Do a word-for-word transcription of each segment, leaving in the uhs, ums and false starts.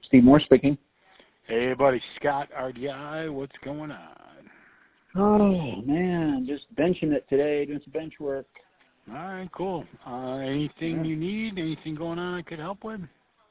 Steve Moore speaking. Hey, buddy, Scott, R D I, what's going on? Oh, man, just benching it today, doing some bench work. All right, cool. Uh, anything Yeah. you need? Anything going on I could help with?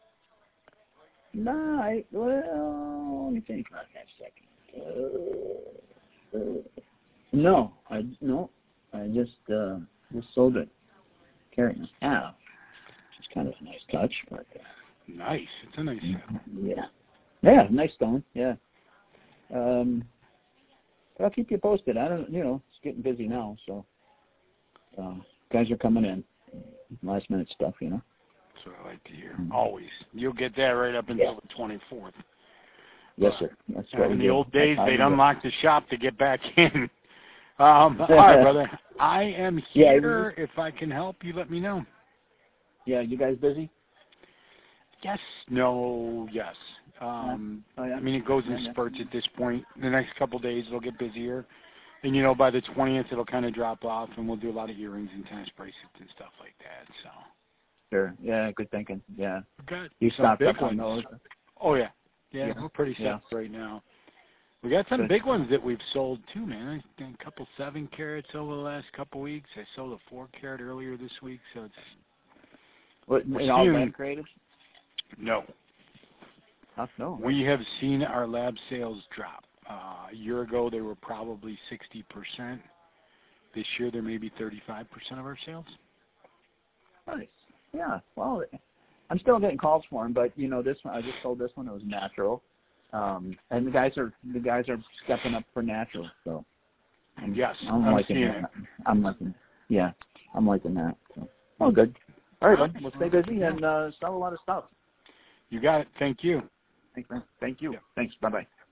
No, I, well, let me think about that a second. Uh, uh, no, I, no, I just, uh, just sold it, carrying a half, which is kind of a nice touch, but. Uh, Nice. It's a nice set. Yeah. Yeah, nice stone, yeah. Um, but I'll keep you posted. I don't, you know, it's getting busy now, so uh, guys are coming in. Last minute stuff, you know. That's what I like to hear. Always. You'll get that right up until yeah. the twenty-fourth. Yes, sir. That's what in we the do. old days, That's they'd unlock the shop to get back in. Um, all right, brother. I am here. Yeah, if I can help, you let me know. Yeah, you guys busy? Yes, no, yes. Um, oh, yeah. I mean, it goes in yeah, spurts at this point. The next couple of days, it'll get busier. And, you know, by the twentieth, it'll kind of drop off, and we'll do a lot of earrings and tennis bracelets and stuff like that. So. Sure. Yeah, good thinking. Yeah. Good. You some stocked big up on ones. those? Oh, yeah. yeah. Yeah, we're pretty set yeah. right now. We got some good. big ones that we've sold, too, man. A couple seven carats over the last couple of weeks. I sold a four carat earlier this week, so it's... What, in all lab created? No. Huh? No. We have seen our lab sales drop. Uh, a year ago, they were probably sixty percent. This year, they're maybe thirty-five percent of our sales. Nice. Yeah. Well, I'm still getting calls for them, but, you know, this one, I just sold this one. It was natural. Um, and the guys are the guys are stepping up for natural. So I'm, yes, I'm, I'm liking seeing that. it. I'm liking. Yeah, I'm liking that. So. Oh, good. All right, bud. We'll stay busy and uh, sell a lot of stuff. You got it. Thanks you. Thanks, man. Thank you. Yep. Thanks. Bye-bye.